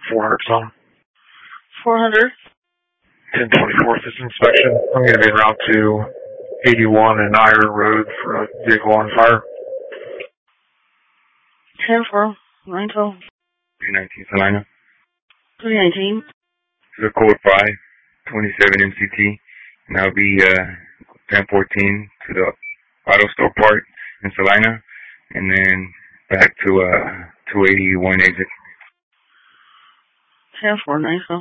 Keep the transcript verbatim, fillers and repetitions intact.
four hundred zone. four hundred. ten twenty-four, this inspection. I'm going to be en route to eighty-one and Iron Road for a vehicle on fire. ten four, nine twelve. three nineteen Salina. three nineteen. The code five, twenty-seven M C T. And I'll be uh, ten fourteen to the auto store part in Salina. And then back to uh, two eighty-one exit. ten four, nine twelve.